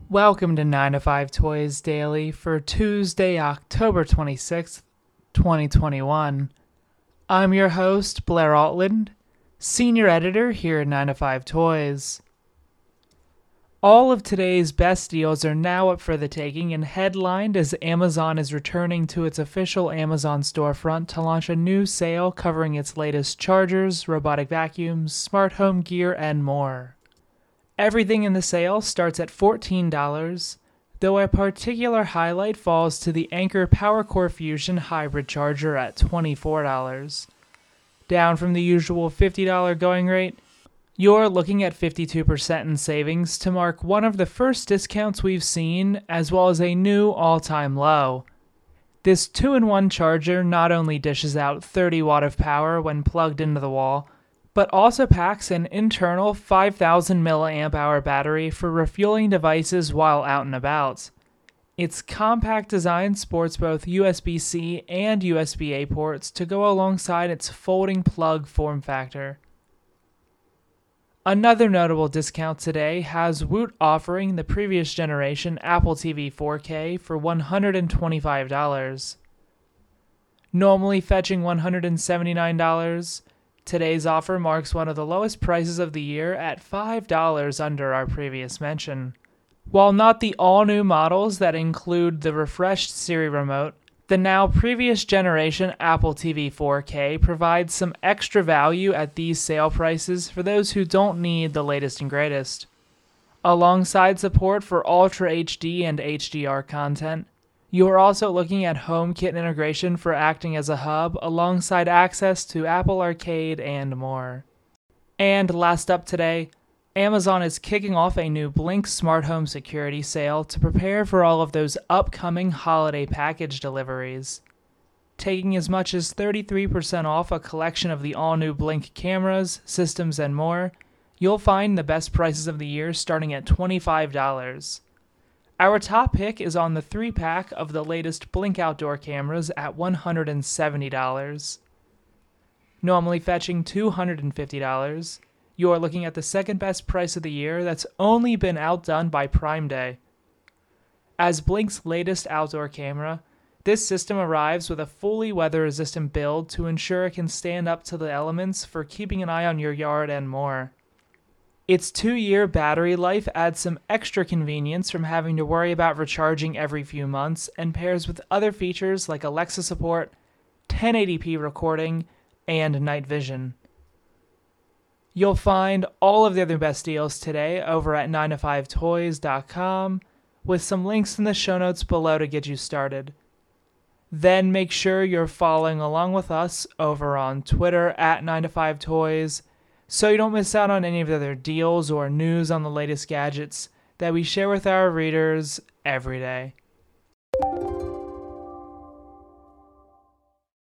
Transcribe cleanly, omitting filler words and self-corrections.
Welcome to 9 to 5 Toys Daily for Tuesday, October 26th, 2021. I'm your host, Blair Altland, Senior Editor here at 9 to 5 Toys. All of today's best deals are now up for the taking and headlined as Amazon is returning to its official Amazon storefront to launch a new sale covering its latest chargers, robotic vacuums, smart home gear, and more. Everything in the sale starts at $14, though a particular highlight falls to the Anker PowerCore Fusion hybrid charger at $24. Down from the usual $50 going rate, you're looking at 52% in savings to mark one of the first discounts we've seen, as well as a new all-time low. This 2-in-1 charger not only dishes out 30 watt of power when plugged into the wall, but also packs an internal 5,000 mAh battery for refueling devices while out and about. Its compact design sports both USB-C and USB-A ports to go alongside its folding plug form factor. Another notable discount today has Woot offering the previous generation Apple TV 4K for $125. Normally fetching $179, today's offer marks one of the lowest prices of the year at $5 under our previous mention. While not the all-new models that include the refreshed Siri remote, the now previous generation Apple TV 4K provides some extra value at these sale prices for those who don't need the latest and greatest. Alongside support for Ultra HD and HDR content, you are also looking at HomeKit integration for acting as a hub alongside access to Apple Arcade and more. And last up today, Amazon is kicking off a new Blink smart home security sale to prepare for all of those upcoming holiday package deliveries. Taking as much as 33% off a collection of the all-new Blink cameras, systems, and more, you'll find the best prices of the year starting at $25. Our top pick is on the 3-pack of the latest Blink outdoor cameras at $170. Normally fetching $250, you're looking at the second best price of the year that's only been outdone by Prime Day. As Blink's latest outdoor camera, this system arrives with a fully weather-resistant build to ensure it can stand up to the elements for keeping an eye on your yard and more. Its 2-year battery life adds some extra convenience from having to worry about recharging every few months and pairs with other features like Alexa support, 1080p recording, and night vision. You'll find all of the other best deals today over at 9to5toys.com with some links in the show notes below to get you started. Then make sure you're following along with us over on Twitter at 9to5toys so you don't miss out on any of the other deals or news on the latest gadgets that we share with our readers every day.